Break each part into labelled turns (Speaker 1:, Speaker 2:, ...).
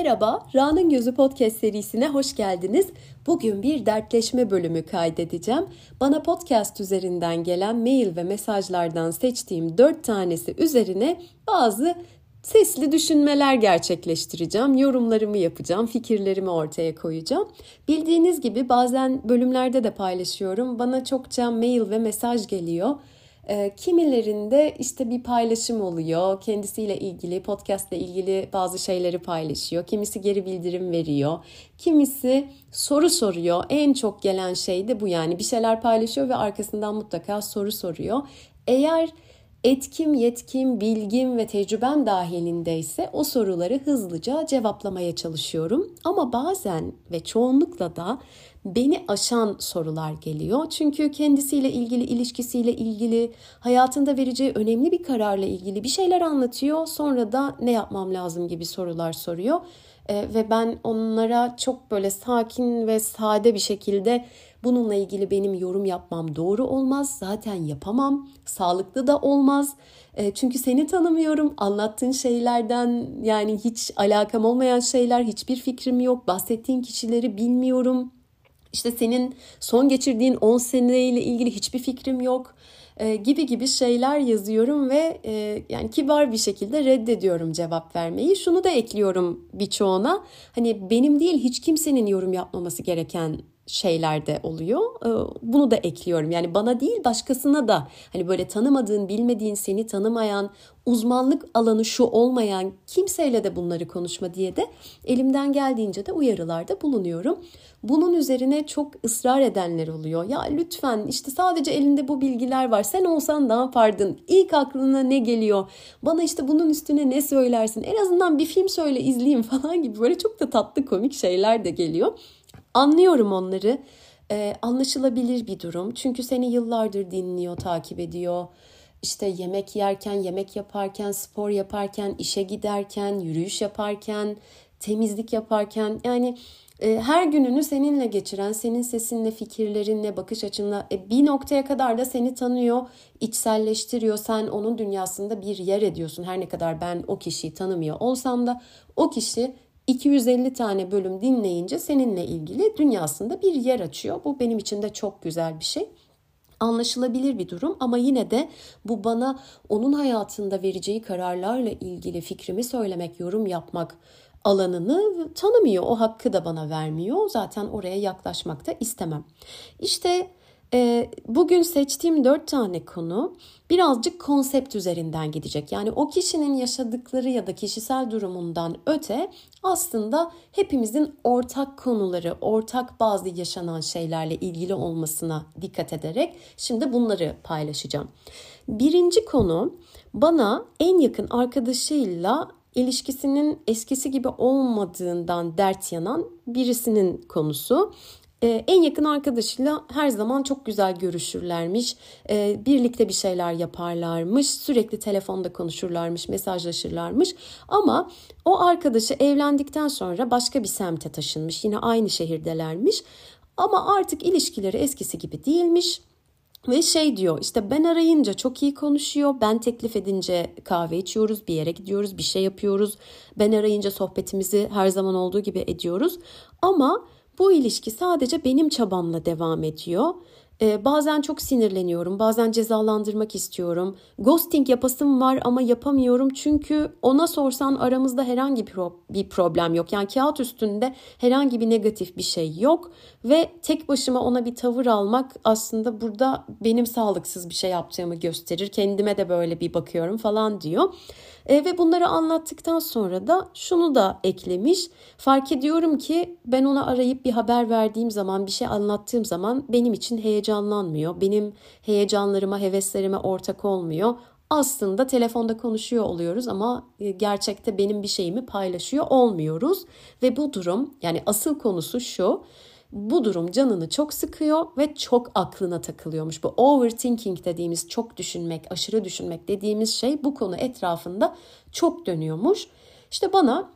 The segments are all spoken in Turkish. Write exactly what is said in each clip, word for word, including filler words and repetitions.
Speaker 1: Merhaba, Ra'nın Gözü Podcast serisine hoş geldiniz. Bugün bir dertleşme bölümü kaydedeceğim. Bana podcast üzerinden gelen mail ve mesajlardan seçtiğim dört tanesi üzerine bazı sesli düşünmeler gerçekleştireceğim. Yorumlarımı yapacağım, fikirlerimi ortaya koyacağım. Bildiğiniz gibi bazen bölümlerde de paylaşıyorum. Bana çokça mail ve mesaj geliyor. Kimilerinde işte bir paylaşım oluyor, kendisiyle ilgili, podcast'la ilgili bazı şeyleri paylaşıyor. Kimisi geri bildirim veriyor, kimisi soru soruyor. En çok gelen şey de bu, yani bir şeyler paylaşıyor ve arkasından mutlaka soru soruyor. Eğer etkim, yetkim, bilgim ve tecrübem dahilindeyse o soruları hızlıca cevaplamaya çalışıyorum. Ama bazen ve çoğunlukla da beni aşan sorular geliyor. Çünkü kendisiyle ilgili, ilişkisiyle ilgili, hayatında vereceği önemli bir kararla ilgili bir şeyler anlatıyor. Sonra da ne yapmam lazım gibi sorular soruyor. Ee, ve ben onlara çok böyle sakin ve sade bir şekilde bununla ilgili benim yorum yapmam doğru olmaz. Zaten yapamam. Sağlıklı da olmaz. E, çünkü seni tanımıyorum. Anlattığın şeylerden yani hiç alakam olmayan şeyler, hiçbir fikrim yok. Bahsettiğin kişileri bilmiyorum. İşte senin son geçirdiğin on seneyle ilgili hiçbir fikrim yok e, gibi gibi şeyler yazıyorum ve e, yani kibar bir şekilde reddediyorum cevap vermeyi. Şunu da ekliyorum birçoğuna, hani benim değil hiç kimsenin yorum yapmaması gereken şeyler de oluyor. Bunu da ekliyorum. Yani bana değil başkasına da, hani böyle tanımadığın, bilmediğin, seni tanımayan, uzmanlık alanı şu olmayan kimseyle de bunları konuşma diye de elimden geldiğince de uyarılarda bulunuyorum. Bunun üzerine çok ısrar edenler oluyor. Ya lütfen, işte sadece elinde bu bilgiler var. Sen olsan ne yapardın? İlk aklına ne geliyor? Bana işte bunun üstüne ne söylersin? En azından bir film söyle, izleyeyim falan gibi böyle çok da tatlı komik şeyler de geliyor. Anlıyorum onları. Ee, anlaşılabilir bir durum. Çünkü seni yıllardır dinliyor, takip ediyor. İşte yemek yerken, yemek yaparken, spor yaparken, işe giderken, yürüyüş yaparken, temizlik yaparken, yani e, her gününü seninle geçiren, senin sesinle, fikirlerinle, bakış açınla e, bir noktaya kadar da seni tanıyor, içselleştiriyor. Sen onun dünyasında bir yer ediyorsun. Her ne kadar ben o kişiyi tanımıyor olsam da o kişi iki yüz elli tane bölüm dinleyince seninle ilgili dünyasında bir yer açıyor. Bu benim için de çok güzel bir şey. Anlaşılabilir bir durum ama yine de bu bana onun hayatında vereceği kararlarla ilgili fikrimi söylemek, yorum yapmak alanını tanımıyor. O hakkı da bana vermiyor. Zaten oraya yaklaşmak da istemem. İşte e, bugün seçtiğim dört tane konu birazcık konsept üzerinden gidecek. Yani o kişinin yaşadıkları ya da kişisel durumundan öte aslında hepimizin ortak konuları, ortak bazı yaşanan şeylerle ilgili olmasına dikkat ederek şimdi bunları paylaşacağım. Birinci konu, bana en yakın arkadaşıyla ilişkisinin eskisi gibi olmadığından dert yanan birisinin konusu. Ee, en yakın arkadaşıyla her zaman çok güzel görüşürlermiş, ee, birlikte bir şeyler yaparlarmış, sürekli telefonda konuşurlarmış, mesajlaşırlarmış. Ama o arkadaşı evlendikten sonra başka bir semte taşınmış, yine aynı şehirdelermiş. Ama artık ilişkileri eskisi gibi değilmiş. Ve şey diyor, işte ben arayınca çok iyi konuşuyor, ben teklif edince kahve içiyoruz, bir yere gidiyoruz, bir şey yapıyoruz. Ben arayınca sohbetimizi her zaman olduğu gibi ediyoruz. Ama bu ilişki sadece benim çabamla devam ediyor. Ee, bazen çok sinirleniyorum, bazen cezalandırmak istiyorum. Ghosting yapasım var ama yapamıyorum çünkü ona sorsan aramızda herhangi pro- bir problem yok. Yani kağıt üstünde herhangi bir negatif bir şey yok ve tek başıma ona bir tavır almak aslında burada benim sağlıksız bir şey yaptığımı gösterir. Kendime de böyle bir bakıyorum falan diyor. E, ve bunları anlattıktan sonra da şunu da eklemiş. Fark ediyorum ki ben ona arayıp bir haber verdiğim zaman, bir şey anlattığım zaman benim için heyecanlanmıyor. Benim heyecanlarıma, heveslerime ortak olmuyor. Aslında telefonda konuşuyor oluyoruz ama gerçekte benim bir şeyimi paylaşıyor olmuyoruz. Ve bu durum, yani asıl konusu şu. Bu durum canını çok sıkıyor ve çok aklına takılıyormuş. Bu overthinking dediğimiz, çok düşünmek, aşırı düşünmek dediğimiz şey bu konu etrafında çok dönüyormuş. İşte bana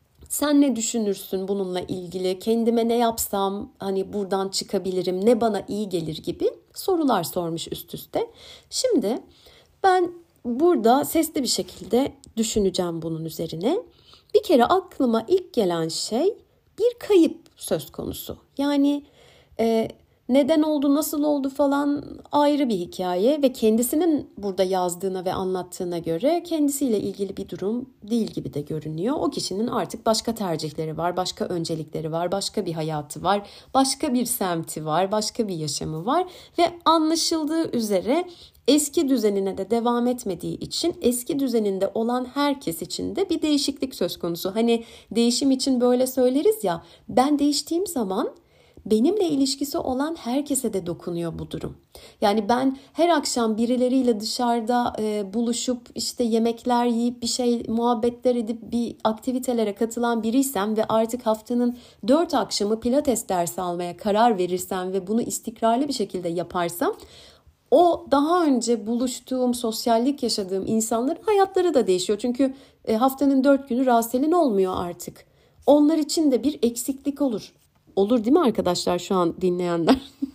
Speaker 1: sen ne düşünürsün bununla ilgili, kendime ne yapsam hani buradan çıkabilirim, ne bana iyi gelir gibi sorular sormuş üst üste. Şimdi ben burada sesli bir şekilde düşüneceğim bunun üzerine. Bir kere aklıma ilk gelen şey bir kayıp söz konusu. Yani e, neden oldu, nasıl oldu falan ayrı bir hikaye ve kendisinin burada yazdığına ve anlattığına göre kendisiyle ilgili bir durum değil gibi de görünüyor. O kişinin artık başka tercihleri var, başka öncelikleri var, başka bir hayatı var, başka bir semti var, başka bir yaşamı var ve anlaşıldığı üzere eski düzenine de devam etmediği için eski düzeninde olan herkes için de bir değişiklik söz konusu. Hani değişim için böyle söyleriz ya, ben değiştiğim zaman benimle ilişkisi olan herkese de dokunuyor bu durum. Yani ben her akşam birileriyle dışarıda e, buluşup işte yemekler yiyip bir şey muhabbetler edip bir aktivitelere katılan biriysem ve artık haftanın dört akşamı pilates dersi almaya karar verirsem ve bunu istikrarlı bir şekilde yaparsam, o daha önce buluştuğum, sosyallik yaşadığım insanların hayatları da değişiyor. Çünkü haftanın dört günü Rasel'in olmuyor artık. Onlar için de bir eksiklik olur. Olur değil mi arkadaşlar şu an dinleyenler?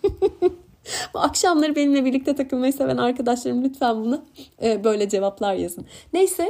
Speaker 1: Bu akşamları benimle birlikte takılmayı seven arkadaşlarım lütfen bunu böyle cevaplar yazın. Neyse,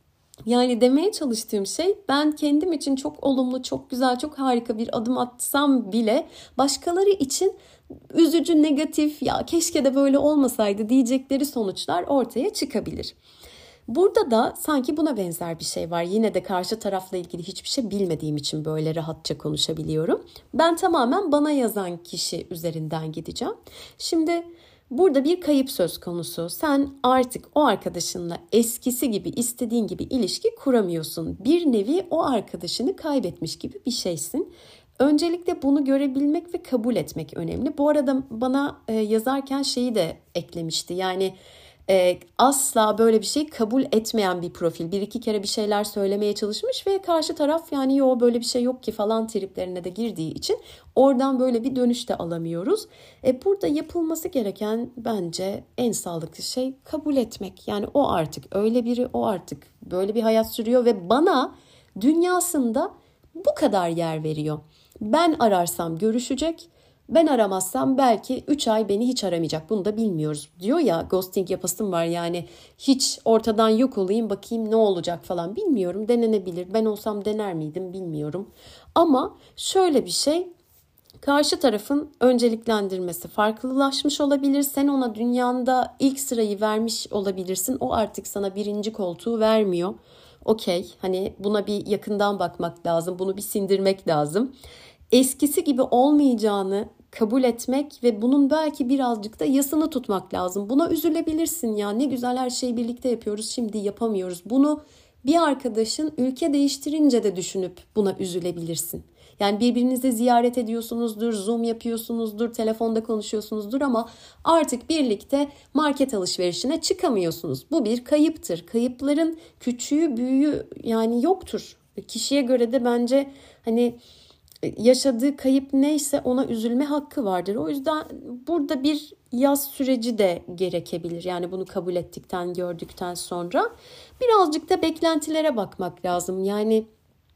Speaker 1: yani demeye çalıştığım şey, ben kendim için çok olumlu, çok güzel, çok harika bir adım atsam bile başkaları için üzücü, negatif, ya keşke de böyle olmasaydı diyecekleri sonuçlar ortaya çıkabilir. Burada da sanki buna benzer bir şey var. Yine de karşı tarafla ilgili hiçbir şey bilmediğim için böyle rahatça konuşabiliyorum. Ben tamamen bana yazan kişi üzerinden gideceğim. Şimdi burada bir kayıp söz konusu. Sen artık o arkadaşınla eskisi gibi, istediğin gibi ilişki kuramıyorsun. Bir nevi o arkadaşını kaybetmiş gibi bir şeysin. Öncelikle bunu görebilmek ve kabul etmek önemli. Bu arada bana e, yazarken şeyi de eklemişti. Yani e, asla böyle bir şey kabul etmeyen bir profil. Bir iki kere bir şeyler söylemeye çalışmış ve karşı taraf yani yo böyle bir şey yok ki falan triplerine de girdiği için oradan böyle bir dönüş de alamıyoruz. E, burada yapılması gereken bence en sağlıklı şey kabul etmek. Yani o artık öyle biri, o artık böyle bir hayat sürüyor ve bana dünyasında bu kadar yer veriyor. Ben ararsam görüşecek, ben aramazsam belki üç ay beni hiç aramayacak. Bunu da bilmiyoruz. Diyor ya, ghosting yapasım var, yani hiç ortadan yok olayım bakayım ne olacak falan, bilmiyorum, denenebilir. Ben olsam dener miydim bilmiyorum. Ama şöyle bir şey, karşı tarafın önceliklendirmesi farklılaşmış olabilir. Sen ona dünyanda ilk sırayı vermiş olabilirsin. O artık sana birinci koltuğu vermiyor. Okey, hani buna bir yakından bakmak lazım. Bunu bir sindirmek lazım. Eskisi gibi olmayacağını kabul etmek ve bunun belki birazcık da yasını tutmak lazım. Buna üzülebilirsin, ya ne güzel her şeyi birlikte yapıyoruz, şimdi yapamıyoruz. Bunu bir arkadaşın ülke değiştirince de düşünüp buna üzülebilirsin. Yani birbirinizi ziyaret ediyorsunuzdur, Zoom yapıyorsunuzdur, telefonda konuşuyorsunuzdur ama artık birlikte market alışverişine çıkamıyorsunuz. Bu bir kayıptır. Kayıpların küçüğü büyüğü yani yoktur. Kişiye göre de bence hani yaşadığı kayıp neyse ona üzülme hakkı vardır. O yüzden burada bir yaz süreci de gerekebilir. Yani bunu kabul ettikten, gördükten sonra birazcık da beklentilere bakmak lazım. Yani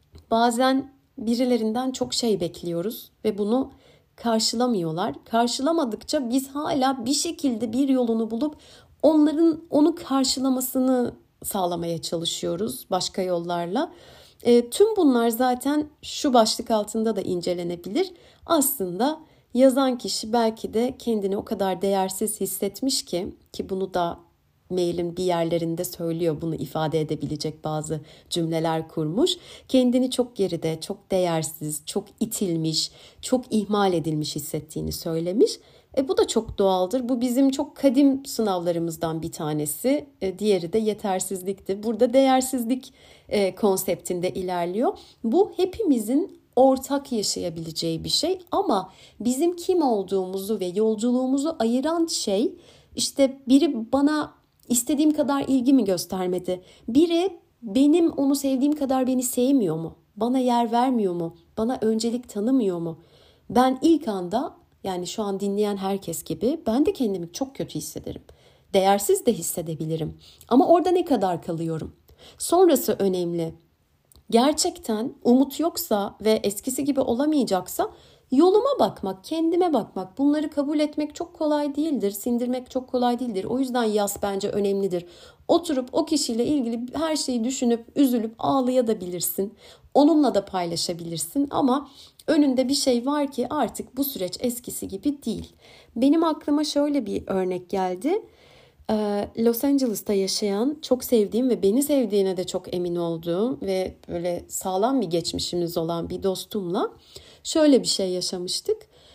Speaker 1: bazen birilerinden çok şey bekliyoruz ve bunu karşılamıyorlar. Karşılamadıkça biz hala bir şekilde bir yolunu bulup onların onu karşılamasını sağlamaya çalışıyoruz başka yollarla. E, tüm bunlar zaten şu başlık altında da incelenebilir. Aslında yazan kişi belki de kendini o kadar değersiz hissetmiş ki ki bunu da mailin bir yerlerinde söylüyor, bunu ifade edebilecek bazı cümleler kurmuş. Kendini çok geride, çok değersiz, çok itilmiş, çok ihmal edilmiş hissettiğini söylemiş. E bu da çok doğaldır. Bu bizim çok kadim sınavlarımızdan bir tanesi. E, diğeri de yetersizlikti. Burada değersizlik e, konseptinde ilerliyor. Bu hepimizin ortak yaşayabileceği bir şey ama bizim kim olduğumuzu ve yolculuğumuzu ayıran şey, işte biri bana istediğim kadar ilgi mi göstermedi? Biri benim onu sevdiğim kadar beni sevmiyor mu? Bana yer vermiyor mu? Bana öncelik tanımıyor mu? Ben ilk anda, yani şu an dinleyen herkes gibi, ben de kendimi çok kötü hissederim. Değersiz de hissedebilirim. Ama orada ne kadar kalıyorum? Sonrası önemli. Gerçekten umut yoksa ve eskisi gibi olamayacaksa Yoluma bakmak, kendime bakmak, bunları kabul etmek çok kolay değildir, sindirmek çok kolay değildir. O yüzden yas bence önemlidir. Oturup o kişiyle ilgili her şeyi düşünüp, üzülüp ağlayabilirsin. Onunla da paylaşabilirsin ama önünde bir şey var ki artık bu süreç eskisi gibi değil. Benim aklıma şöyle bir örnek geldi. Los Angeles'ta yaşayan, çok sevdiğim ve beni sevdiğine de çok emin olduğum ve böyle sağlam bir geçmişimiz olan bir dostumla şöyle bir şey yaşamıştık.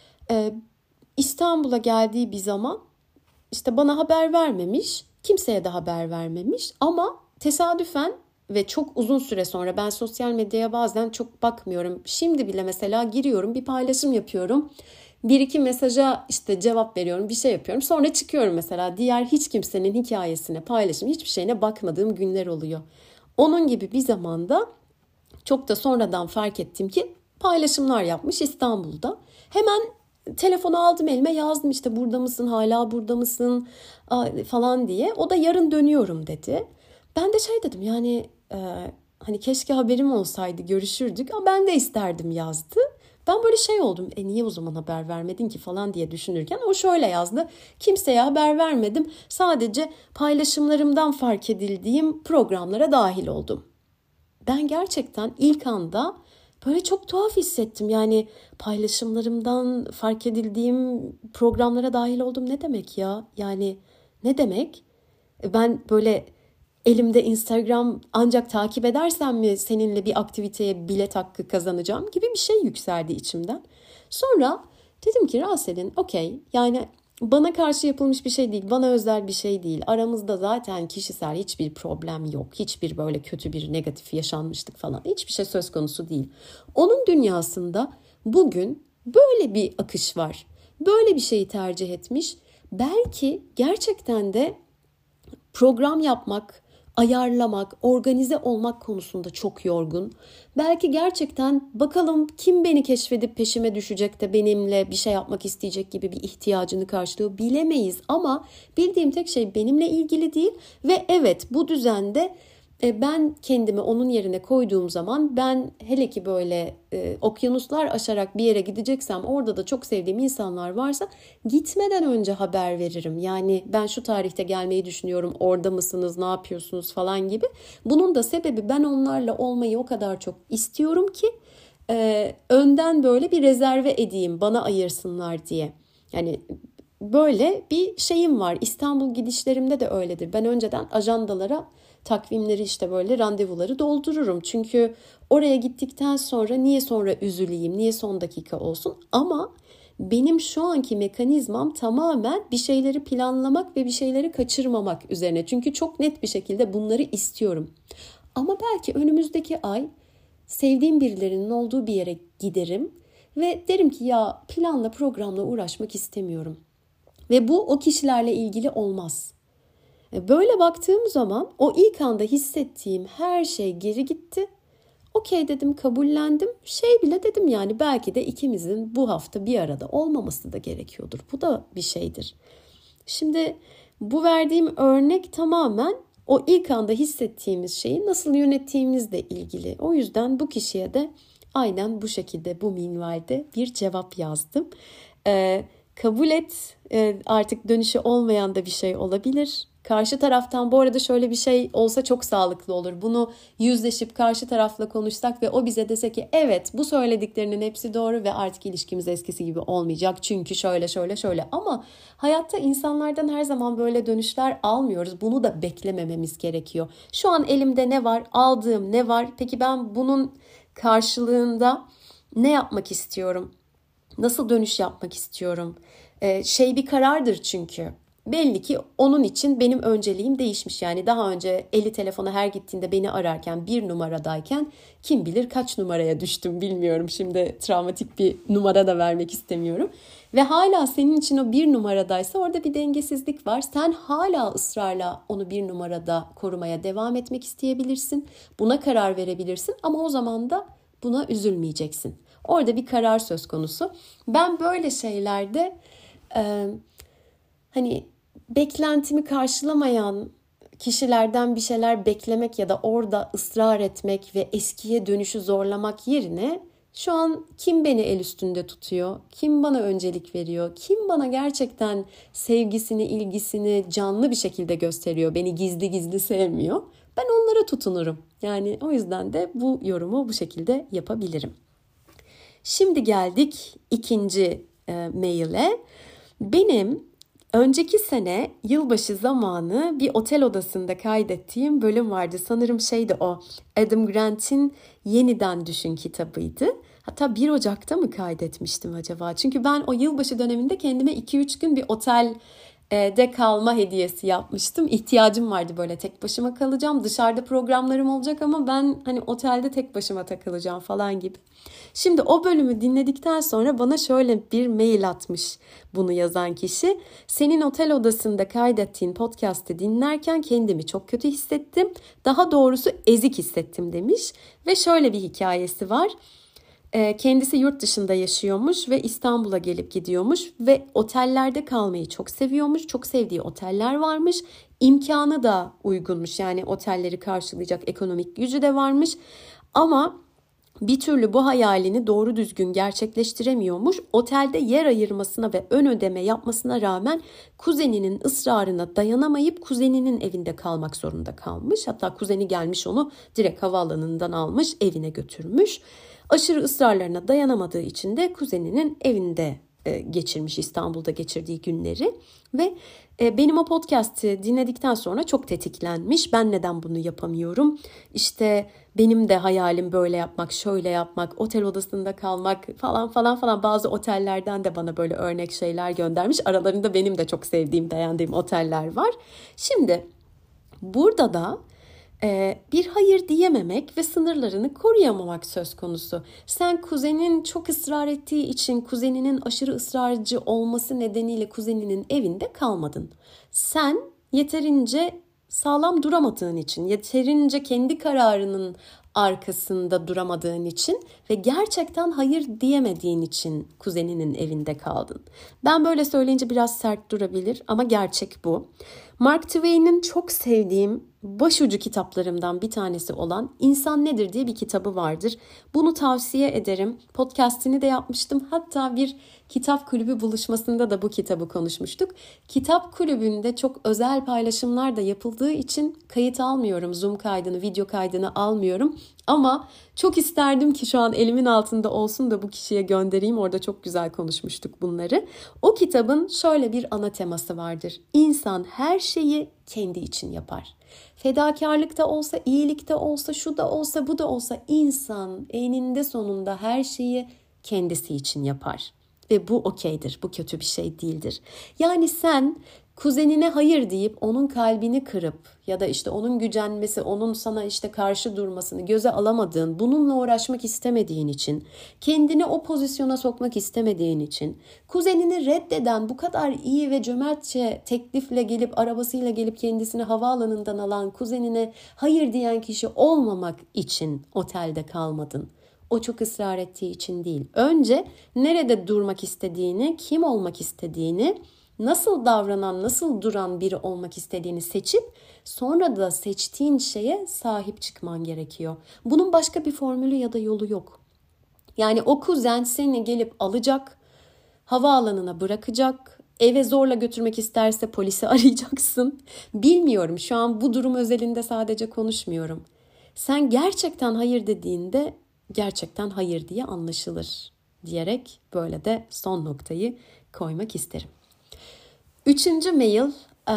Speaker 1: İstanbul'a geldiği bir zaman işte bana haber vermemiş, kimseye de haber vermemiş ama tesadüfen ve çok uzun süre sonra, ben sosyal medyaya bazen çok bakmıyorum. Şimdi bile mesela giriyorum, bir paylaşım yapıyorum. Bir iki mesaja işte cevap veriyorum, bir şey yapıyorum. Sonra çıkıyorum mesela. Diğer hiç kimsenin hikayesine, paylaşım, hiçbir şeyine bakmadığım günler oluyor. Onun gibi bir zamanda çok da sonradan fark ettim ki paylaşımlar yapmış İstanbul'da. Hemen telefonu aldım elime, yazdım işte burada mısın, hala burada mısın falan diye. O da yarın dönüyorum dedi. Ben de şey dedim yani e, hani keşke haberim olsaydı, görüşürdük ama ben de isterdim yazdı. Ben böyle şey oldum, e niye o zaman haber vermedin ki falan diye düşünürken o şöyle yazdı. Kimseye haber vermedim, sadece paylaşımlarımdan fark edildiğim programlara dahil oldum. Ben gerçekten ilk anda böyle çok tuhaf hissettim. Yani paylaşımlarımdan fark edildiğim programlara dahil oldum ne demek ya? Yani ne demek? Ben böyle elimde Instagram ancak takip edersem mi seninle bir aktiviteye bilet hakkı kazanacağım gibi bir şey yükseldi içimden. Sonra dedim ki Rasel'in okey, yani bana karşı yapılmış bir şey değil, bana özel bir şey değil. Aramızda zaten kişisel hiçbir problem yok. Hiçbir böyle kötü bir negatif yaşanmışlık falan, hiçbir şey söz konusu değil. Onun dünyasında bugün böyle bir akış var. Böyle bir şeyi tercih etmiş. Belki gerçekten de program yapmak, ayarlamak, organize olmak konusunda çok yorgun. Belki gerçekten bakalım kim beni keşfedip peşime düşecek de benimle bir şey yapmak isteyecek gibi bir ihtiyacını karşılıyor, bilemeyiz. Ama bildiğim tek şey benimle ilgili değil ve evet, bu düzende ben kendimi onun yerine koyduğum zaman, ben hele ki böyle e, okyanuslar aşarak bir yere gideceksem, orada da çok sevdiğim insanlar varsa gitmeden önce haber veririm. Yani ben şu tarihte gelmeyi düşünüyorum, orada mısınız, ne yapıyorsunuz falan gibi. Bunun da sebebi, ben onlarla olmayı o kadar çok istiyorum ki e, önden böyle bir rezerve edeyim, bana ayırsınlar diye. Yani böyle bir şeyim var. İstanbul gidişlerimde de öyledir. Ben önceden ajandalara takvimleri, işte böyle randevuları doldururum. Çünkü oraya gittikten sonra niye sonra üzüleyim, niye son dakika olsun? Ama benim şu anki mekanizmam tamamen bir şeyleri planlamak ve bir şeyleri kaçırmamak üzerine. Çünkü çok net bir şekilde bunları istiyorum. Ama belki önümüzdeki ay sevdiğim birilerinin olduğu bir yere giderim ve derim ki ya planla programla uğraşmak istemiyorum. Ve bu o kişilerle ilgili olmaz. Böyle baktığım zaman o ilk anda hissettiğim her şey geri gitti. Okey dedim, kabullendim. Şey bile dedim, yani belki de ikimizin bu hafta bir arada olmaması da gerekiyordur. Bu da bir şeydir. Şimdi bu verdiğim örnek tamamen o ilk anda hissettiğimiz şeyi nasıl yönettiğimizle ilgili. O yüzden bu kişiye de aynen bu şekilde, bu minvalde bir cevap yazdım. Ee, kabul et, ee, artık dönüşü olmayan da bir şey olabilir. Karşı taraftan bu arada şöyle bir şey olsa çok sağlıklı olur. Bunu yüzleşip karşı tarafla konuşsak ve o bize dese ki evet, bu söylediklerinin hepsi doğru ve artık ilişkimiz eskisi gibi olmayacak. Çünkü şöyle şöyle şöyle. Ama hayatta insanlardan her zaman böyle dönüşler almıyoruz. Bunu da beklemememiz gerekiyor. Şu an elimde ne var? Aldığım ne var? Peki ben bunun karşılığında ne yapmak istiyorum? Nasıl dönüş yapmak istiyorum? Ee, şey bir karardır çünkü. Belli ki onun için benim önceliğim değişmiş. Yani daha önce eli telefona her gittiğinde beni ararken bir numaradayken kim bilir kaç numaraya düştüm bilmiyorum. Şimdi travmatik bir numara da vermek istemiyorum. Ve hala senin için o bir numaradaysa orada bir dengesizlik var. Sen hala ısrarla onu bir numarada korumaya devam etmek isteyebilirsin. Buna karar verebilirsin ama o zaman da buna üzülmeyeceksin. Orada bir karar söz konusu. Ben böyle şeylerde e, hani beklentimi karşılamayan kişilerden bir şeyler beklemek ya da orada ısrar etmek ve eskiye dönüşü zorlamak yerine Şu an kim beni el üstünde tutuyor? Kim bana öncelik veriyor? Kim bana gerçekten sevgisini, ilgisini canlı bir şekilde gösteriyor? Beni gizli gizli sevmiyor. Ben onlara tutunurum. Yani o yüzden de bu yorumu bu şekilde yapabilirim. Şimdi geldik ikinci e, maile. Benim önceki sene yılbaşı zamanı bir otel odasında kaydettiğim bölüm vardı. Sanırım şeydi o, Adam Grant'in Yeniden Düşün kitabıydı. Hatta bir Ocak'ta mı kaydetmiştim acaba? Çünkü ben o yılbaşı döneminde kendime iki üç gün bir otel de kalma hediyesi yapmıştım. İhtiyacım vardı, böyle tek başıma kalacağım. Dışarıda programlarım olacak ama ben hani otelde tek başıma takılacağım falan gibi. Şimdi o bölümü dinledikten sonra bana şöyle bir mail atmış bunu yazan kişi. Senin otel odasında kaydettiğin podcast'ı dinlerken kendimi çok kötü hissettim. Daha doğrusu ezik hissettim demiş. Ve şöyle bir hikayesi var. Kendisi yurt dışında yaşıyormuş ve İstanbul'a gelip gidiyormuş ve otellerde kalmayı çok seviyormuş. Çok sevdiği oteller varmış. İmkanı da uygunmuş, yani otelleri karşılayacak ekonomik gücü de varmış. Ama bir türlü bu hayalini doğru düzgün gerçekleştiremiyormuş. Otelde yer ayırmasına ve ön ödeme yapmasına rağmen kuzeninin ısrarına dayanamayıp kuzeninin evinde kalmak zorunda kalmış. Hatta kuzeni gelmiş onu direkt havaalanından almış, evine götürmüş. Aşırı ısrarlarına dayanamadığı için de kuzeninin evinde geçirmiş İstanbul'da geçirdiği günleri ve benim o podcast'i dinledikten sonra çok tetiklenmiş. Ben neden bunu yapamıyorum? İşte benim de hayalim böyle yapmak, şöyle yapmak, otel odasında kalmak falan falan falan. Bazı otellerden de bana böyle örnek şeyler göndermiş. Aralarında benim de çok sevdiğim, beğendiğim oteller var. Şimdi burada da bir hayır diyememek ve sınırlarını koruyamamak söz konusu. Sen kuzenin çok ısrar ettiği için, kuzeninin aşırı ısrarcı olması nedeniyle kuzeninin evinde kalmadın. Sen yeterince sağlam duramadığın için, yeterince kendi kararının arkasında duramadığın için ve gerçekten hayır diyemediğin için kuzeninin evinde kaldın. Ben böyle söyleyince biraz sert durabilir ama gerçek bu. Mark Twain'in çok sevdiğim başucu kitaplarımdan bir tanesi olan İnsan Nedir diye bir kitabı vardır. Bunu tavsiye ederim. Podcast'ini de yapmıştım. Hatta bir kitap kulübü buluşmasında da bu kitabı konuşmuştuk. Kitap kulübünde çok özel paylaşımlar da yapıldığı için kayıt almıyorum. Zoom kaydını, video kaydını almıyorum. Ama çok isterdim ki şu an elimin altında olsun da bu kişiye göndereyim. Orada çok güzel konuşmuştuk bunları. O kitabın şöyle bir ana teması vardır. İnsan her şeyi kendi için yapar. Fedakarlık da olsa, iyilik de olsa, şu da olsa, bu da olsa insan eninde sonunda her şeyi kendisi için yapar. Ve bu okeydir, bu kötü bir şey değildir. Yani sen kuzenine hayır deyip onun kalbini kırıp ya da işte onun gücenmesi, onun sana işte karşı durmasını göze alamadığın, bununla uğraşmak istemediğin için, kendini o pozisyona sokmak istemediğin için, kuzenini reddeden, bu kadar iyi ve cömertçe teklifle gelip, arabasıyla gelip kendisini havaalanından alan kuzenine hayır diyen kişi olmamak için otelde kalmadın. O çok ısrar ettiği için değil. Önce nerede durmak istediğini, kim olmak istediğini, nasıl davranan, nasıl duran biri olmak istediğini seçip sonra da seçtiğin şeye sahip çıkman gerekiyor. Bunun başka bir formülü ya da yolu yok. Yani o kuzen seni gelip alacak, havaalanına bırakacak, eve zorla götürmek isterse polisi arayacaksın. Bilmiyorum, şu an bu durum özelinde sadece konuşmuyorum. Sen gerçekten hayır dediğinde gerçekten hayır diye anlaşılır diyerek böyle de son noktayı koymak isterim. Üçüncü mail,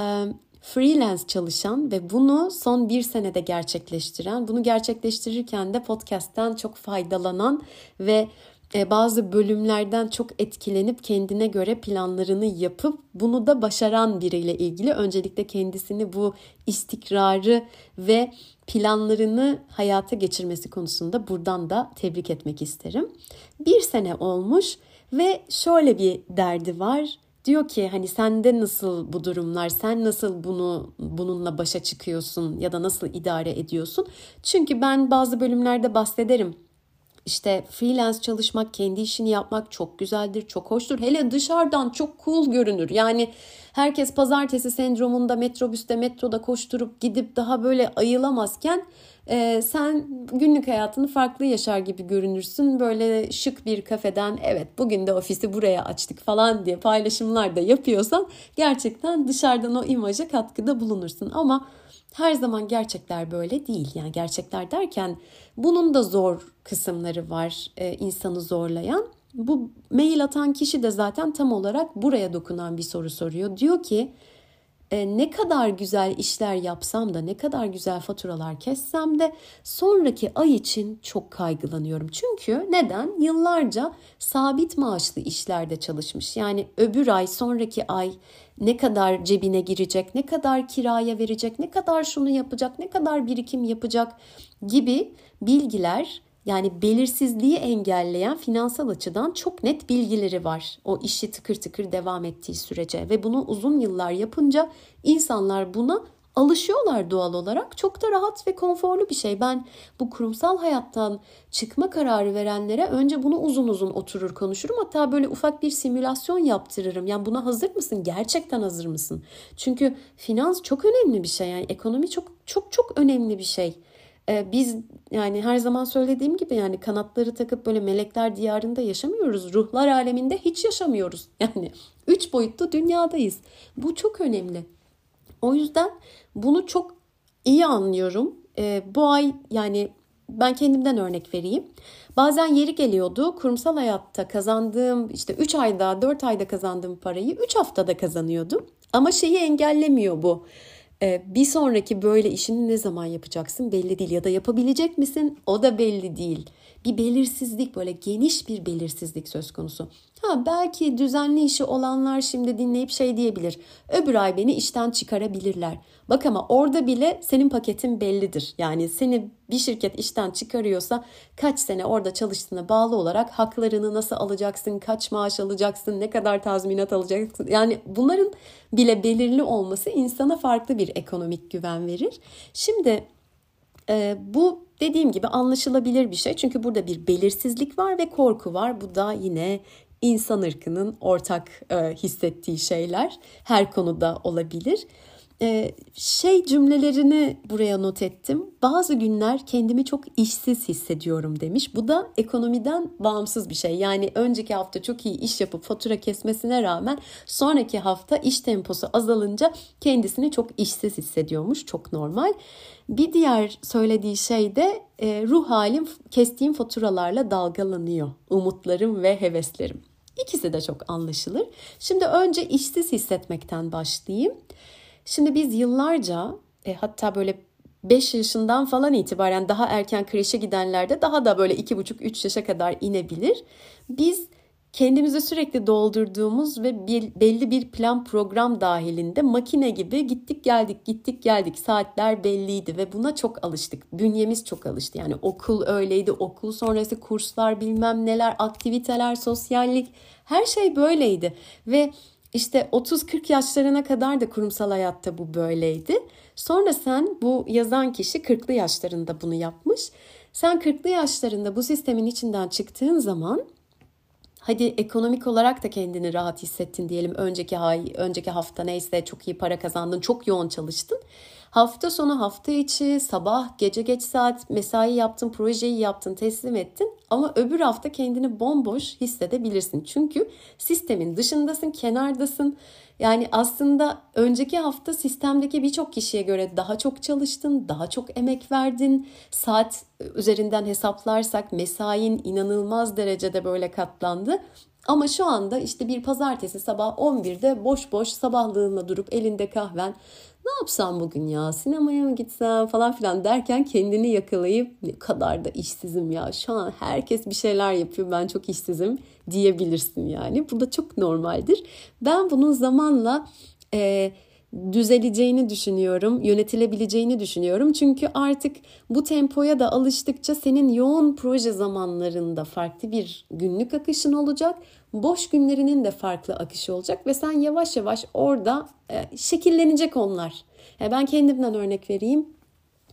Speaker 1: freelance çalışan ve bunu son bir senede gerçekleştiren, bunu gerçekleştirirken de podcast'ten çok faydalanan ve bazı bölümlerden çok etkilenip kendine göre planlarını yapıp bunu da başaran biriyle ilgili. Öncelikle kendisini bu istikrarı ve planlarını hayata geçirmesi konusunda buradan da tebrik etmek isterim. Bir sene olmuş ve şöyle bir derdi var. Diyor ki hani sende nasıl bu durumlar, sen nasıl bunu bununla başa çıkıyorsun ya da nasıl idare ediyorsun? Çünkü ben bazı bölümlerde bahsederim. İşte freelance çalışmak, kendi işini yapmak çok güzeldir, çok hoştur. Hele dışarıdan çok cool görünür. Yani herkes pazartesi sendromunda metrobüste, metroda koşturup gidip daha böyle ayılamazken e, sen günlük hayatını farklı yaşar gibi görünürsün. Böyle şık bir kafeden evet bugün de ofisi buraya açtık falan diye paylaşımlar da yapıyorsan gerçekten dışarıdan o imaja katkıda bulunursun. Ama her zaman gerçekler böyle değil. Yani gerçekler derken bunun da zor kısımları var e, insanı zorlayan. Bu mail atan kişi de zaten tam olarak buraya dokunan bir soru soruyor. Diyor ki e, ne kadar güzel işler yapsam da ne kadar güzel faturalar kessem de sonraki ay için çok kaygılanıyorum. Çünkü neden? Yıllarca sabit maaşlı işlerde çalışmış. Yani öbür ay, sonraki ay ne kadar cebine girecek, ne kadar kiraya verecek, ne kadar şunu yapacak, ne kadar birikim yapacak gibi bilgiler, yani belirsizliği engelleyen finansal açıdan çok net bilgileri var. O işi tıkır tıkır devam ettiği sürece ve bunu uzun yıllar yapınca insanlar buna alışıyorlar doğal olarak. Çok da rahat ve konforlu bir şey. Ben bu kurumsal hayattan çıkma kararı verenlere önce bunu uzun uzun oturur konuşurum. Hatta böyle ufak bir simülasyon yaptırırım. Yani buna hazır mısın? Gerçekten hazır mısın? Çünkü finans çok önemli bir şey. Yani ekonomi çok çok çok önemli bir şey. Biz yani her zaman söylediğim gibi yani kanatları takıp böyle melekler diyarında yaşamıyoruz. Ruhlar aleminde hiç yaşamıyoruz. Yani üç boyutlu dünyadayız. Bu çok önemli. O yüzden bunu çok iyi anlıyorum. Ee, bu ay yani ben kendimden örnek vereyim. Bazen yeri geliyordu kurumsal hayatta kazandığım işte üç ayda dört ayda kazandığım parayı üç haftada kazanıyordum. Ama şeyi engellemiyor bu. Bir sonraki böyle işini ne zaman yapacaksın belli değil ya da yapabilecek misin o da belli değil. Bir belirsizlik, böyle geniş bir belirsizlik söz konusu. Ha belki düzenli işi olanlar şimdi dinleyip şey diyebilir. Öbür ay beni işten çıkarabilirler. Bak ama orada bile senin paketin bellidir. Yani seni bir şirket işten çıkarıyorsa kaç sene orada çalıştığına bağlı olarak haklarını nasıl alacaksın, kaç maaş alacaksın, ne kadar tazminat alacaksın. Yani bunların bile belirli olması insana farklı bir ekonomik güven verir. Şimdi e, bu dediğim gibi anlaşılabilir bir şey. Çünkü burada bir belirsizlik var ve korku var. Bu da yine insan ırkının ortak e, hissettiği şeyler. Her konuda olabilir. Ee, şey cümlelerini buraya not ettim. Bazı günler kendimi çok işsiz hissediyorum demiş. Bu da ekonomiden bağımsız bir şey. Yani önceki hafta çok iyi iş yapıp fatura kesmesine rağmen sonraki hafta iş temposu azalınca kendisini çok işsiz hissediyormuş. Çok normal. Bir diğer söylediği şey de e, ruh halim kestiğim faturalarla dalgalanıyor. Umutlarım ve heveslerim. İkisi de çok anlaşılır. Şimdi önce işsiz hissetmekten başlayayım. Şimdi biz yıllarca e, hatta böyle beş yaşından falan itibaren daha erken kreşe gidenlerde daha da böyle iki buçuk üç yaşa kadar inebilir. Biz kendimizi sürekli doldurduğumuz ve bir, belli bir plan program dahilinde makine gibi gittik geldik gittik geldik, saatler belliydi ve buna çok alıştık. Bünyemiz çok alıştı. Yani okul öyleydi, okul sonrası kurslar, bilmem neler, aktiviteler, sosyallik, her şey böyleydi ve İşte otuz kırk yaşlarına kadar da kurumsal hayatta bu böyleydi. Sonra sen, bu yazan kişi kırklı yaşlarında bunu yapmış. Sen kırklı yaşlarında bu sistemin içinden çıktığın zaman, hadi ekonomik olarak da kendini rahat hissettin diyelim. Önceki ay, önceki hafta neyse çok iyi para kazandın, çok yoğun çalıştın. Hafta sonu, hafta içi, sabah, gece geç saat mesai yaptın, projeyi yaptın, teslim ettin. Ama öbür hafta kendini bomboş hissedebilirsin. Çünkü sistemin dışındasın, kenardasın. Yani aslında önceki hafta sistemdeki birçok kişiye göre daha çok çalıştın, daha çok emek verdin. Saat üzerinden hesaplarsak mesain inanılmaz derecede böyle katlandı. Ama şu anda işte bir pazartesi sabah on birde boş boş sabahlığında durup elinde kahven, ne yapsam bugün ya, sinemaya mı gitsem falan filan derken kendini yakalayıp ne kadar da işsizim ya, şu an herkes bir şeyler yapıyor, ben çok işsizim diyebilirsin yani. Bu da çok normaldir. Ben bunun zamanla e, düzeleceğini düşünüyorum, yönetilebileceğini düşünüyorum. Çünkü artık bu tempoya da alıştıkça senin yoğun proje zamanlarında farklı bir günlük akışın olacak. Boş günlerinin de farklı akışı olacak ve sen yavaş yavaş orada e, şekillenecek onlar. Yani ben kendimden örnek vereyim.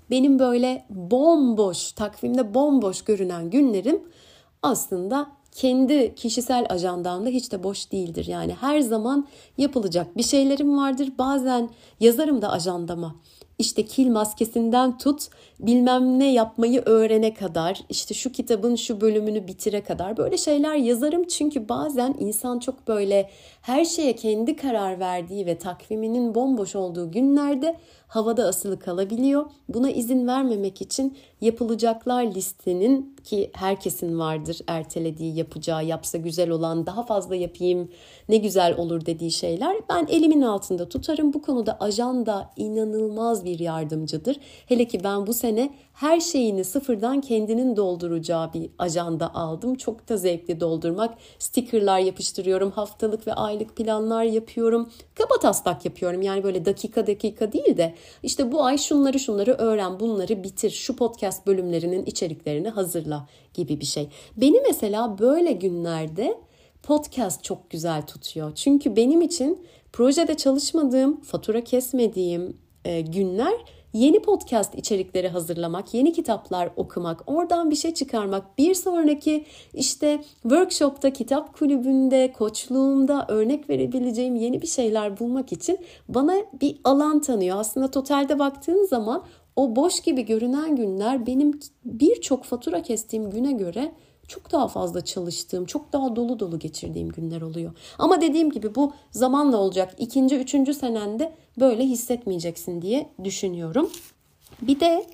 Speaker 1: benim böyle bomboş, takvimde bomboş görünen günlerim aslında kendi kişisel ajandamda hiç de boş değildir. Yani her zaman yapılacak bir şeylerim vardır. Bazen yazarım da ajandama. İşte kil maskesinden tut, bilmem ne yapmayı öğrene kadar, işte şu kitabın şu bölümünü bitire kadar böyle şeyler yazarım. Çünkü bazen insan çok böyle her şeye kendi karar verdiği ve takviminin bomboş olduğu günlerde havada asılı kalabiliyor. Buna izin vermemek için yapılacaklar listenin, ki herkesin vardır ertelediği, yapacağı, yapsa güzel olan, daha fazla yapayım ne güzel olur dediği şeyler. Ben elimin altında tutarım. Bu konuda ajanda inanılmaz bir yardımcıdır. Hele ki ben bu sene her şeyini sıfırdan kendinin dolduracağı bir ajanda aldım. Çok da zevkli doldurmak. Stickerlar yapıştırıyorum. Haftalık ve aylık planlar yapıyorum. Kabataslak yapıyorum. Yani böyle dakika dakika değil de işte bu ay şunları şunları öğren, bunları bitir, şu podcast bölümlerinin içeriklerini hazırla gibi bir şey. Beni mesela böyle günlerde podcast çok güzel tutuyor. Çünkü benim için projede çalışmadığım, fatura kesmediğim e, günler yeni podcast içerikleri hazırlamak, yeni kitaplar okumak, oradan bir şey çıkarmak, bir sonraki işte workshopta, kitap kulübünde, koçluğumda örnek verebileceğim yeni bir şeyler bulmak için bana bir alan tanıyor. Aslında totalde baktığın zaman o boş gibi görünen günler benim birçok fatura kestiğim güne göre çok daha fazla çalıştığım, çok daha dolu dolu geçirdiğim günler oluyor. Ama dediğim gibi bu zamanla olacak. İkinci, üçüncü senende böyle hissetmeyeceksin diye düşünüyorum. Bir de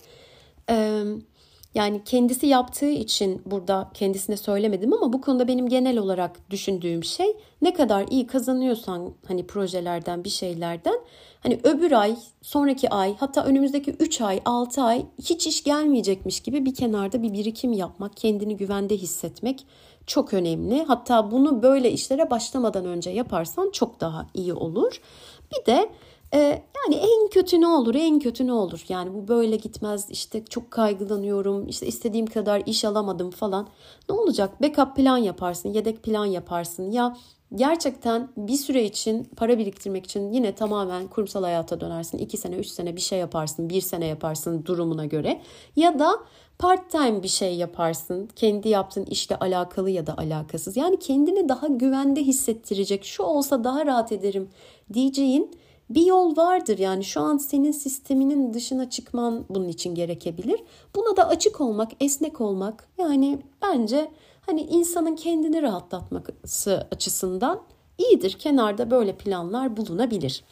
Speaker 1: e, yani kendisi yaptığı için burada kendisine söylemedim ama bu konuda benim genel olarak düşündüğüm şey, ne kadar iyi kazanıyorsan hani projelerden, bir şeylerden, hani öbür ay, sonraki ay, hatta önümüzdeki üç ay, altı ay hiç iş gelmeyecekmiş gibi bir kenarda bir birikim yapmak, kendini güvende hissetmek çok önemli. Hatta bunu böyle işlere başlamadan önce yaparsan çok daha iyi olur. Bir de e, yani en kötü ne olur, en kötü ne olur? Yani bu böyle gitmez, işte çok kaygılanıyorum, işte istediğim kadar iş alamadım falan. Ne olacak? Backup plan yaparsın, yedek plan yaparsın. Ya gerçekten bir süre için para biriktirmek için yine tamamen kurumsal hayata dönersin. iki sene, üç sene bir şey yaparsın, bir sene yaparsın durumuna göre. Ya da part time bir şey yaparsın. Kendi yaptığın işle alakalı ya da alakasız. Yani kendini daha güvende hissettirecek, şu olsa daha rahat ederim diyeceğin bir yol vardır. Yani şu an senin sisteminin dışına çıkman bunun için gerekebilir. Buna da açık olmak, esnek olmak, yani bence hani insanın kendini rahatlatması açısından iyidir. Kenarda böyle planlar bulunabilir.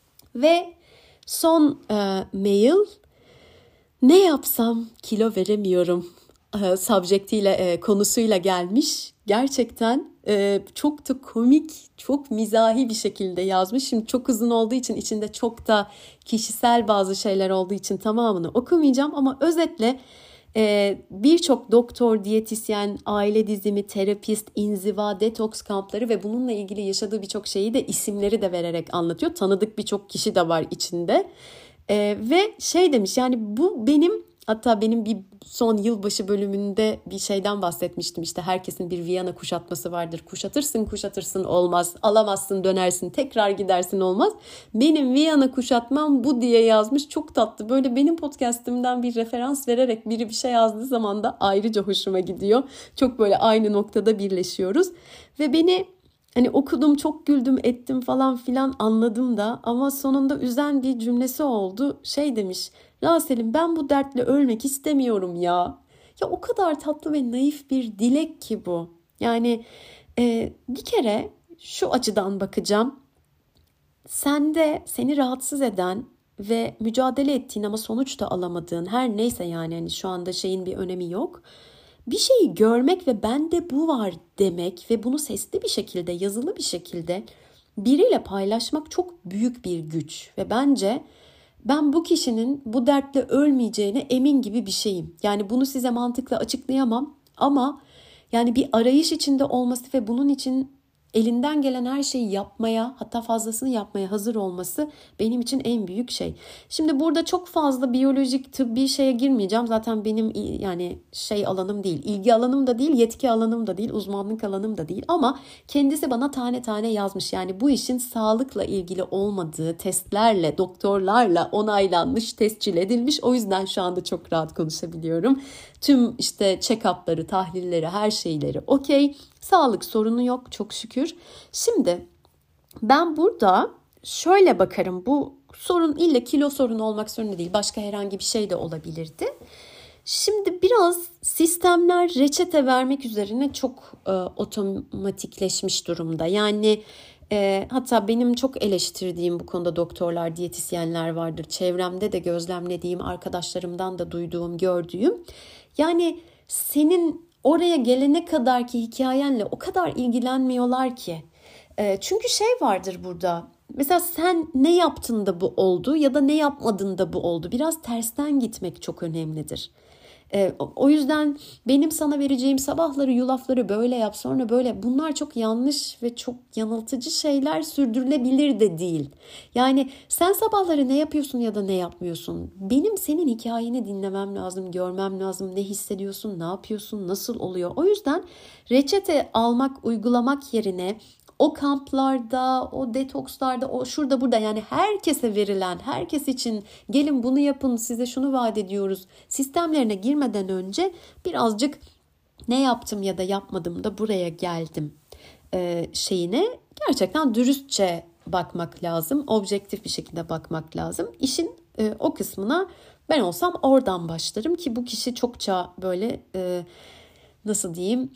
Speaker 1: Ve son e, mail, ne yapsam kilo veremiyorum e, subjectiyle, e, konusuyla gelmiş. Gerçekten e, çok da komik, çok mizahi bir şekilde yazmış. Şimdi çok uzun olduğu için, içinde çok da kişisel bazı şeyler olduğu için tamamını okumayacağım. Ama özetle e, birçok doktor, diyetisyen, aile dizimi, terapist, inziva, detoks kampları ve bununla ilgili yaşadığı birçok şeyi de isimleri de vererek anlatıyor. Tanıdık birçok kişi de var içinde. E, ve şey demiş, yani bu benim, hatta benim bir son yılbaşı bölümünde bir şeyden bahsetmiştim. İşte herkesin bir Viyana kuşatması vardır. Kuşatırsın kuşatırsın olmaz. Alamazsın dönersin, tekrar gidersin olmaz. Benim Viyana kuşatmam bu diye yazmış. Çok tatlı. Böyle benim podcast'imden bir referans vererek biri bir şey yazdığı zaman da ayrıca hoşuma gidiyor. Çok böyle aynı noktada birleşiyoruz. Ve beni hani okudum, çok güldüm ettim falan filan, anladım da, ama sonunda üzen bir cümlesi oldu. Şey demiş, Rasel'im ben bu dertle ölmek istemiyorum ya. Ya o kadar tatlı ve naif bir dilek ki bu. Yani e, bir kere şu açıdan bakacağım. Sende seni rahatsız eden ve mücadele ettiğin ama sonuç da alamadığın her neyse, yani hani şu anda şeyin bir önemi yok. Bir şeyi görmek ve bende bu var demek ve bunu sesli bir şekilde, yazılı bir şekilde biriyle paylaşmak çok büyük bir güç. Ve bence ben bu kişinin bu dertle ölmeyeceğine emin gibi bir şeyim. Yani bunu size mantıkla açıklayamam ama yani bir arayış içinde olması ve bunun için elinden gelen her şeyi yapmaya, hatta fazlasını yapmaya hazır olması benim için en büyük şey. Şimdi burada çok fazla biyolojik, tıbbi şeye girmeyeceğim. Zaten benim yani şey alanım değil, ilgi alanım da değil, yetki alanım da değil, uzmanlık alanım da değil. Ama kendisi bana tane tane yazmış. Yani bu işin sağlıkla ilgili olmadığı, testlerle, doktorlarla onaylanmış, tescil edilmiş. O yüzden şu anda çok rahat konuşabiliyorum. Tüm işte check-up'ları, tahlilleri, her şeyleri okey. Sağlık sorunu yok çok şükür. Şimdi ben burada şöyle bakarım. Bu sorun illa kilo sorunu olmak zorunda değil. Başka herhangi bir şey de olabilirdi. Şimdi biraz sistemler reçete vermek üzerine çok e, otomatikleşmiş durumda. Yani e, hatta benim çok eleştirdiğim bu konuda doktorlar, diyetisyenler vardır. Çevremde de gözlemlediğim, arkadaşlarımdan da duyduğum, gördüğüm. Yani senin oraya gelene kadarki hikayenle o kadar ilgilenmiyorlar ki. E, çünkü şey vardır burada. Mesela sen ne yaptın da bu oldu ya da ne yapmadın da bu oldu. Biraz tersten gitmek çok önemlidir. E, o yüzden benim sana vereceğim sabahları yulafları böyle yap sonra böyle, bunlar çok yanlış ve çok yanıltıcı şeyler, sürdürülebilir de değil. Yani sen sabahları ne yapıyorsun ya da ne yapmıyorsun? Benim senin hikayeni dinlemem lazım, görmem lazım. Ne hissediyorsun, ne yapıyorsun, nasıl oluyor? O yüzden reçete almak, uygulamak yerine o kamplarda, o detokslarda, o şurada burada, yani herkese verilen, herkes için gelin bunu yapın, size şunu vaat ediyoruz sistemlerine girmeden önce birazcık ne yaptım ya da yapmadım da buraya geldim ee, şeyine gerçekten dürüstçe bakmak lazım. Objektif bir şekilde bakmak lazım. İşin e, o kısmına ben olsam oradan başlarım ki bu kişi çokça böyle e, nasıl diyeyim,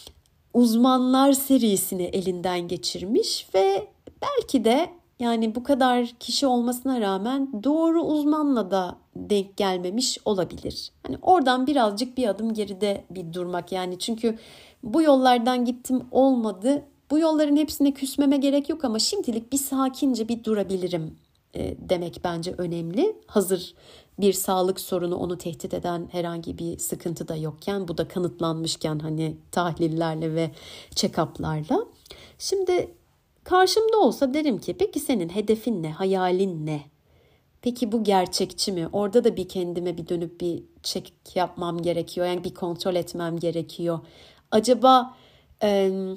Speaker 1: uzmanlar serisini elinden geçirmiş ve belki de yani bu kadar kişi olmasına rağmen doğru uzmanla da denk gelmemiş olabilir. Hani oradan birazcık bir adım geride bir durmak, yani çünkü bu yollardan gittim olmadı. Bu yolların hepsine küsmeme gerek yok ama şimdilik bir sakince bir durabilirim demek bence önemli. Hazır bir sağlık sorunu onu tehdit eden herhangi bir sıkıntı da yokken, bu da kanıtlanmışken hani tahlillerle ve check-up'larla. Şimdi karşımda olsa derim ki peki senin hedefin ne, hayalin ne? Peki bu gerçekçi mi? Orada da bir kendime bir dönüp bir check yapmam gerekiyor. Yani bir kontrol etmem gerekiyor. Acaba e,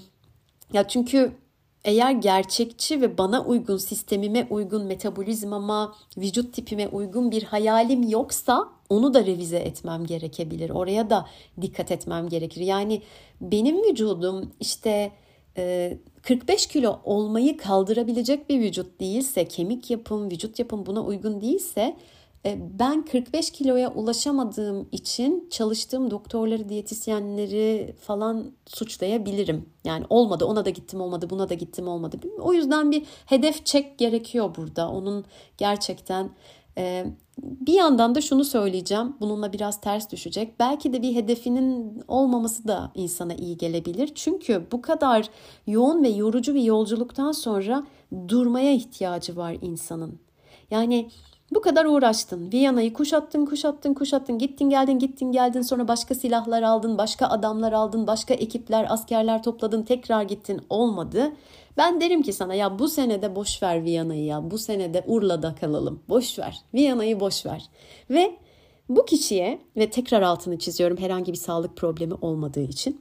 Speaker 1: ya çünkü eğer gerçekçi ve bana uygun, sistemime uygun, metabolizmama, vücut tipime uygun bir hayalim yoksa onu da revize etmem gerekebilir. Oraya da dikkat etmem gerekir. Yani benim vücudum işte kırk beş kilo olmayı kaldırabilecek bir vücut değilse, kemik yapım, vücut yapım buna uygun değilse, ben kırk beş kiloya ulaşamadığım için çalıştığım doktorları, diyetisyenleri falan suçlayabilirim. Yani olmadı, ona da gittim olmadı, buna da gittim olmadı. O yüzden bir hedef çek gerekiyor burada. Onun gerçekten e, bir yandan da şunu söyleyeceğim. Bununla biraz ters düşecek. Belki de bir hedefinin olmaması da insana iyi gelebilir. Çünkü bu kadar yoğun ve yorucu bir yolculuktan sonra durmaya ihtiyacı var insanın. Yani bu kadar uğraştın. Viyana'yı kuşattın, kuşattın, kuşattın. Gittin, geldin, gittin, geldin. Sonra başka silahlar aldın, başka adamlar aldın, başka ekipler, askerler topladın. Tekrar gittin. Olmadı. Ben derim ki sana ya bu senede boş ver Viyana'yı ya. Bu senede Urla'da kalalım. Boş ver. Viyana'yı boş ver. Ve bu kişiye, ve tekrar altını çiziyorum herhangi bir sağlık problemi olmadığı için,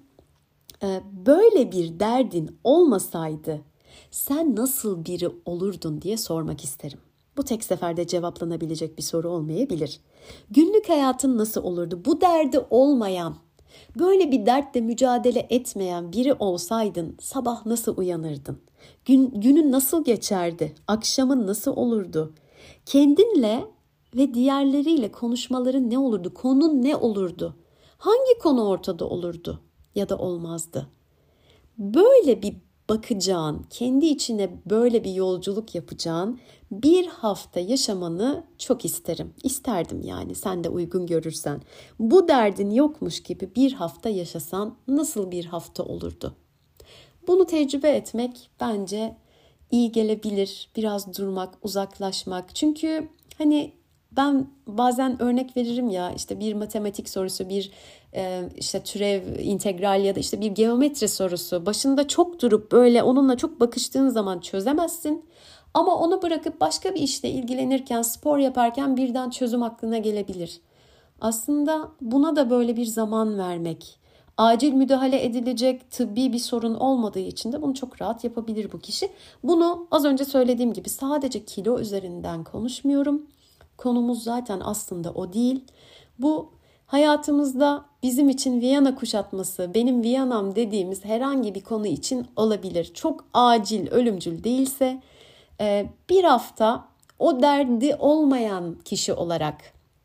Speaker 1: böyle bir derdin olmasaydı sen nasıl biri olurdun diye sormak isterim. Bu tek seferde cevaplanabilecek bir soru olmayabilir. Günlük hayatın nasıl olurdu? Bu derdi olmayan, böyle bir dertle mücadele etmeyen biri olsaydın sabah nasıl uyanırdın? Gün, günün nasıl geçerdi? Akşamın nasıl olurdu? Kendinle ve diğerleriyle konuşmaların ne olurdu? Konun ne olurdu? Hangi konu ortada olurdu ya da olmazdı? Böyle bir bakacağın, kendi içine böyle bir yolculuk yapacağın bir hafta yaşamanı çok isterim. İsterdim yani, sen de uygun görürsen. Bu derdin yokmuş gibi bir hafta yaşasan nasıl bir hafta olurdu? Bunu tecrübe etmek bence iyi gelebilir. Biraz durmak, uzaklaşmak. Çünkü hani ben bazen örnek veririm ya, işte bir matematik sorusu, bir e, işte türev, integral ya da işte bir geometri sorusu. Başında çok durup böyle onunla çok bakıştığın zaman çözemezsin. Ama onu bırakıp başka bir işle ilgilenirken, spor yaparken birden çözüm aklına gelebilir. Aslında buna da böyle bir zaman vermek, acil müdahale edilecek tıbbi bir sorun olmadığı için de bunu çok rahat yapabilir bu kişi. Bunu az önce söylediğim gibi sadece kilo üzerinden konuşmuyorum. Konumuz zaten aslında o değil. Bu hayatımızda bizim için Viyana kuşatması, benim Viyana'm dediğimiz herhangi bir konu için olabilir. Çok acil, ölümcül değilse bir hafta o derdi olmayan kişi olarak,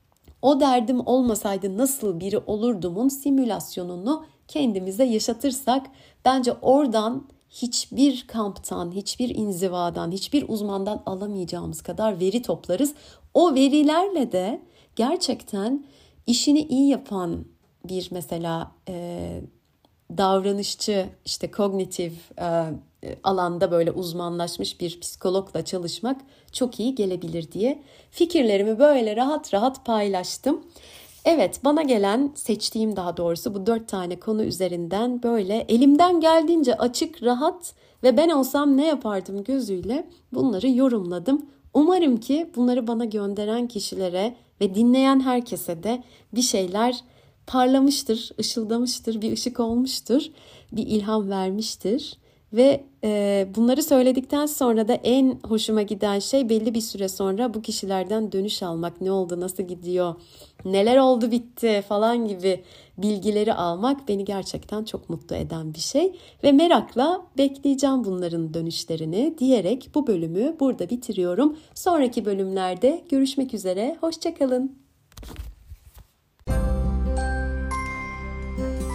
Speaker 1: o derdim olmasaydı nasıl biri olurdumun simülasyonunu kendimize yaşatırsak, bence oradan hiçbir kamptan, hiçbir inzivadan, hiçbir uzmandan alamayacağımız kadar veri toplarız. O verilerle de gerçekten işini iyi yapan bir mesela e, davranışçı, işte kognitif e, alanda böyle uzmanlaşmış bir psikologla çalışmak çok iyi gelebilir diye fikirlerimi böyle rahat rahat paylaştım. Evet, bana gelen, seçtiğim daha doğrusu bu dört tane konu üzerinden böyle elimden geldiğince açık, rahat ve ben olsam ne yapardım gözüyle bunları yorumladım. Umarım ki bunları bana gönderen kişilere ve dinleyen herkese de bir şeyler parlamıştır, ışıldamıştır, bir ışık olmuştur, bir ilham vermiştir. Ve e, bunları söyledikten sonra da en hoşuma giden şey belli bir süre sonra bu kişilerden dönüş almak. Ne oldu, nasıl gidiyor, neler oldu bitti falan gibi bilgileri almak beni gerçekten çok mutlu eden bir şey. Ve merakla bekleyeceğim bunların dönüşlerini diyerek bu bölümü burada bitiriyorum. Sonraki bölümlerde görüşmek üzere, hoşça kalın.